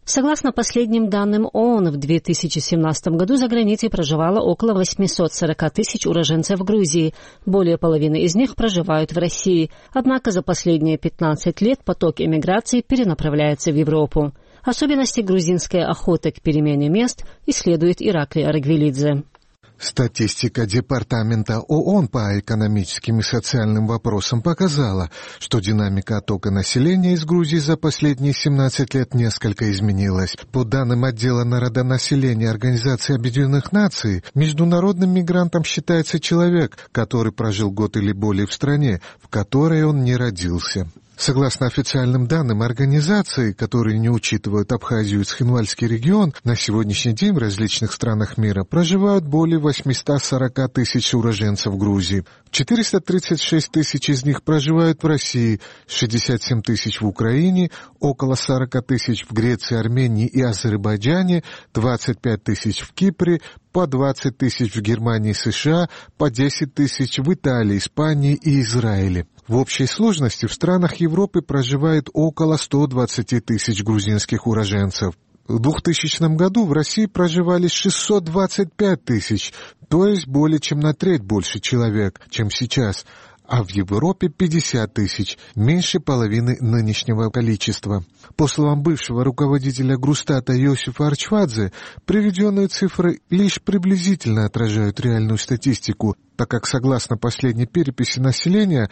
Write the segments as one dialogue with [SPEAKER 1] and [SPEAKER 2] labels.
[SPEAKER 1] Согласно последним данным ООН, в 2017 году за границей проживало около 840 тысяч уроженцев Грузии. Более половины из них проживают в России. Однако за последние 15 лет поток эмиграции перенаправляется в Европу. Особенности грузинской охоты к перемене мест исследует Ираклий Аргвелидзе.
[SPEAKER 2] Статистика Департамента ООН по экономическим и социальным вопросам показала, что динамика оттока населения из Грузии за последние 17 лет несколько изменилась. По данным отдела народонаселения Организации Объединенных Наций, международным мигрантом считается человек, который прожил год или более в стране, в которой он не родился. Согласно официальным данным организации, которые не учитывают Абхазию и Цхинвальский регион, на сегодняшний день в различных странах мира проживают более 840 тысяч уроженцев Грузии. 436 тысяч из них проживают в России, 67 тысяч в Украине, около 40 тысяч в Греции, Армении и Азербайджане, 25 тысяч в Кипре, по 20 тысяч в Германии и США, по 10 тысяч в Италии, Испании и Израиле. В общей сложности в странах Европы проживает около 120 тысяч грузинских уроженцев. В 2000 году в России проживали 625 тысяч, то есть более чем на треть больше человек, чем сейчас, а в Европе 50 тысяч, меньше половины нынешнего количества. По словам бывшего руководителя Грустата Иосифа Арчвадзе, приведенные цифры лишь приблизительно отражают реальную статистику, так как, согласно последней переписи населения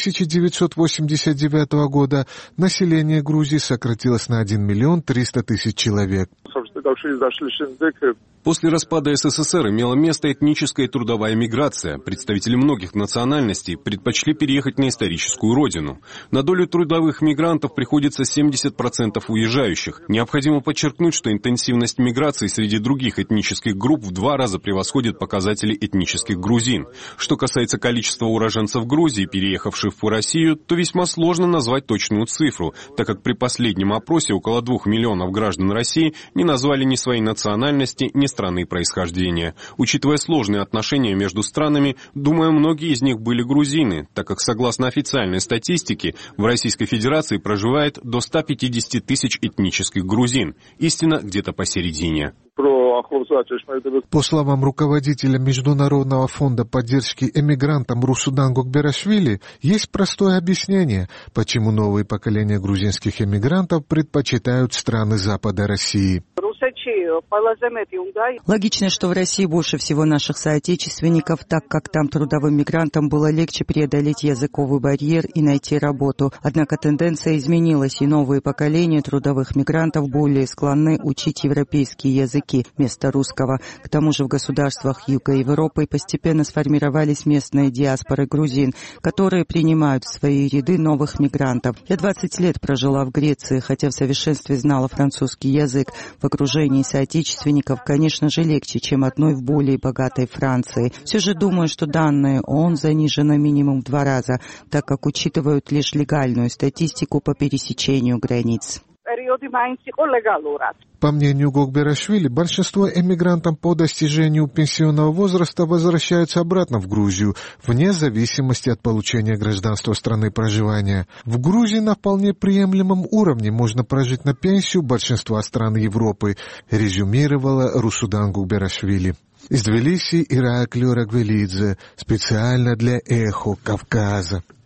[SPEAKER 2] 1989 года, население Грузии сократилось на 1 миллион 300 тысяч человек.
[SPEAKER 3] После распада СССР имела место этническая и трудовая миграция. Представители многих национальностей предпочли переехать на историческую родину. На долю трудовых мигрантов приходится 70% уезжающих. Необходимо подчеркнуть, что интенсивность миграции среди других этнических групп в 2 раза превосходит показатели этнических грузин. Что касается количества уроженцев Грузии, переехавших в Россию, то весьма сложно назвать точную цифру, так как при последнем опросе около 2 миллионов граждан России не назвали ни своей национальности, ни страны происхождения. Учитывая сложные отношения между странами, думаю, многие из них были грузины, так как, согласно официальной статистике, в Российской Федерации проживает до 150 тысяч этнических грузин. Истина где-то посередине.
[SPEAKER 2] По словам руководителя Международного фонда поддержки эмигрантам Русудан Гокберашвили, есть простое объяснение, почему новые поколения грузинских эмигрантов предпочитают страны Запада России.
[SPEAKER 4] Логично, что в России больше всего наших соотечественников, так как там трудовым мигрантам было легче преодолеть языковый барьер и найти работу. Однако тенденция изменилась, и новые поколения трудовых мигрантов более склонны учить европейские языки вместо русского. К тому же в государствах Юга Европы постепенно сформировались местные диаспоры грузин, которые принимают в свои ряды новых мигрантов. Я 20 лет прожила в Греции, хотя в совершенстве знала французский язык. В окружении соотечественников, конечно же, легче, чем одной в более богатой Франции. Все же думаю, что данные ООН занижены минимум в 2 раза, так как учитывают лишь легальную статистику по пересечению границ.
[SPEAKER 2] По мнению Гокберашвили, большинство эмигрантов по достижению пенсионного возраста возвращаются обратно в Грузию, вне зависимости от получения гражданства страны проживания. В Грузии на вполне приемлемом уровне можно прожить на пенсию большинства стран Европы, резюмировала Русудан Гокберашвили. Из Тбилиси Ираклий Аргвелидзе, специально для «Эхо Кавказа».